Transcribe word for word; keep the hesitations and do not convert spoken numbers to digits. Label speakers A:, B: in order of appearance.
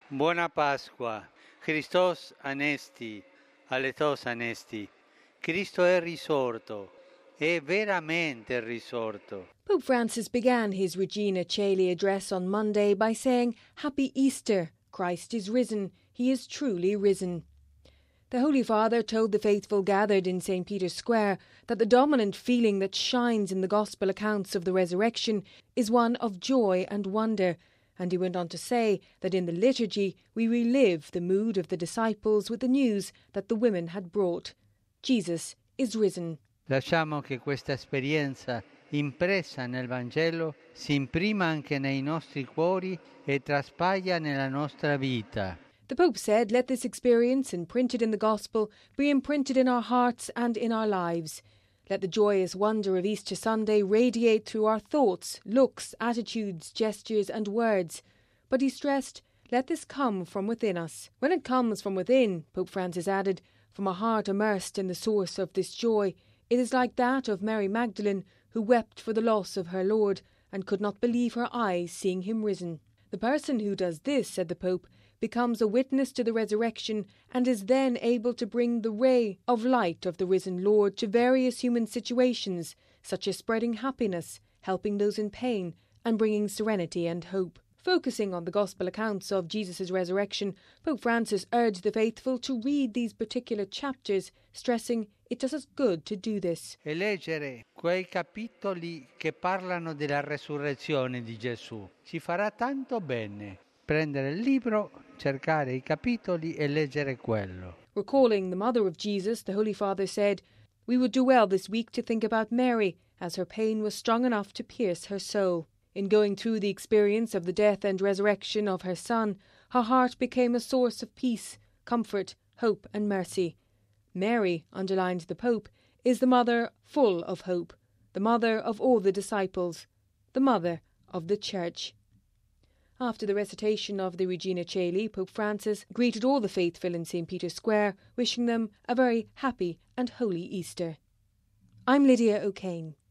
A: Buona Pasqua, Christos anesti, aletos anesti. Cristo è risorto, è veramente risorto.
B: Pope Francis began his Regina Caeli address on Monday by saying, "Happy Easter, Christ is risen, he is truly risen." The Holy Father told the faithful gathered in Saint Peter's Square that the dominant feeling that shines in the Gospel accounts of the resurrection is one of joy and wonder, and he went on to say that in the liturgy we relive the mood of the disciples with the news that the women had brought. Jesus is risen.
A: Lasciamo che questa esperienza impressa nel Vangelo si imprima anche nei nostri cuori e traspaia nella nostra vita.
B: The Pope said, "Let this experience, imprinted in the Gospel, be imprinted in our hearts and in our lives. Let the joyous wonder of Easter Sunday radiate through our thoughts, looks, attitudes, gestures and words." But he stressed, "Let this come from within us." When it comes from within, Pope Francis added, from a heart immersed in the source of this joy, it is like that of Mary Magdalene, who wept for the loss of her Lord and could not believe her eyes seeing him risen. The person who does this, said the Pope, becomes a witness to the resurrection and is then able to bring the ray of light of the risen Lord to various human situations, such as spreading happiness, helping those in pain, and bringing serenity and hope. Focusing on the Gospel accounts of Jesus' resurrection, Pope Francis urged the faithful to read these particular chapters, stressing it does us good to do this.
A: E leggere quei capitoli che parlano della resurrezione di Gesù ci farà tanto bene. Prendere il libro, cercare i capitoli e leggere quello.
B: Recalling the mother of Jesus, the Holy Father said, "We would do well this week to think about Mary, as her pain was strong enough to pierce her soul. In going through the experience of the death and resurrection of her Son, her heart became a source of peace, comfort, hope and mercy. Mary," underlined the Pope, "is the mother full of hope, the mother of all the disciples, the mother of the Church." After the recitation of the Regina Caeli, Pope Francis greeted all the faithful in Saint Peter's Square, wishing them a very happy and holy Easter. I'm Lydia O'Kane.